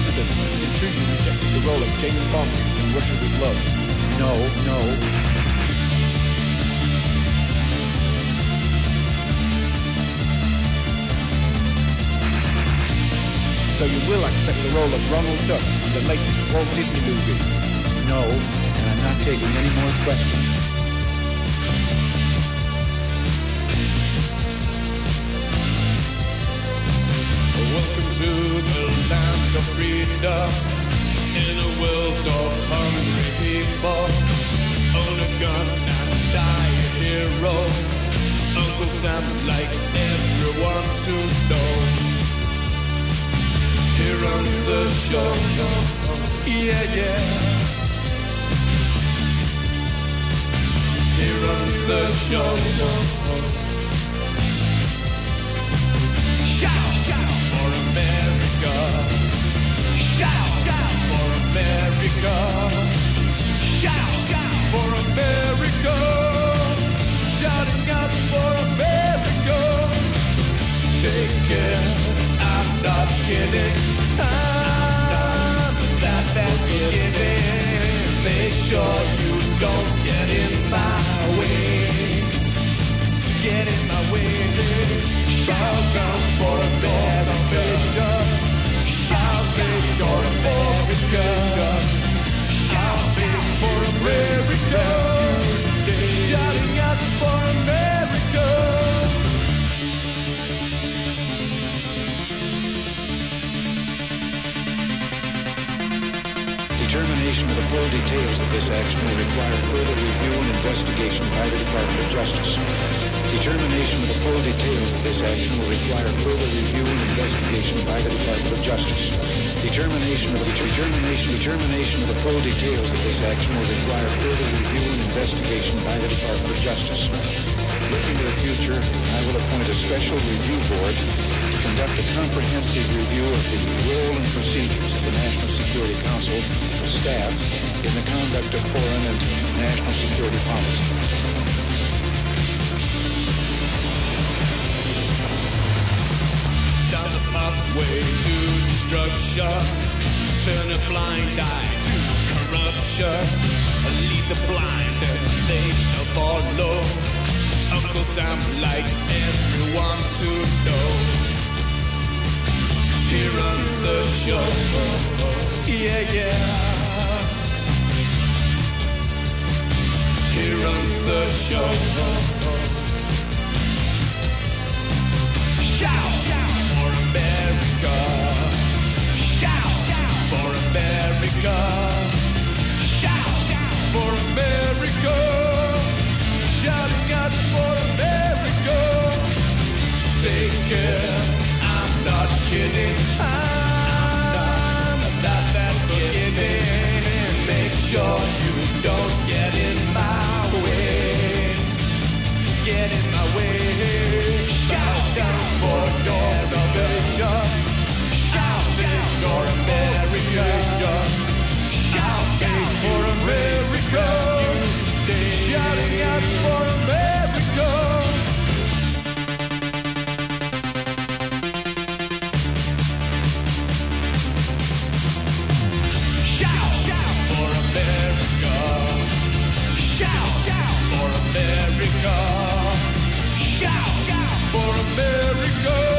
president until Trudeau rejected the role of James Bond in Russia with Love. No, no. So you will accept the role of Ronald Duck in the latest Walt Disney movie? No, and I'm not taking any more questions. Welcome to the land of freedom, in a world of hungry people. Own a gun and die a hero. Uncle Sam likes everyone to know. He runs the show, yeah, yeah. He runs the show. Shout, shout for America. Shout, shout for America. Shout, shout for America. Shouting out for America. Take care. I'm not kidding. I'm not kidding. Make sure you don't get in my way. Get in my way. Shout out for America. Shout out for America. Shout out for America. Shouting out for America. Determination of the full details of this action will require further review and investigation by the Department of Justice. Determination of the full details of this action will require further review and investigation by the Department of Justice. Determination of the full details of this action will require further review and investigation by the Department of Justice. Looking to the future, I will appoint a special review board to conduct a comprehensive review of the role and procedures of the National Security Council staff in the conduct of foreign and national security policy. Down the pathway to destruction, turn a blind eye to corruption, lead the blind and they shall follow. Uncle Sam likes everyone to know. He runs the show, yeah, yeah. He runs the show. Shout, shout for America. Shout, shout for America. Shout, shout for America. Shouting out for America. Take care, I'm not kidding. I'm not that kidding. Make sure you don't get in my way. Get in my way. Shout out for your salvation. Shout out for America. Shout out for America. Shouting out for America. Shout, shout for America. Shout, shout for America. Shout, shout for America.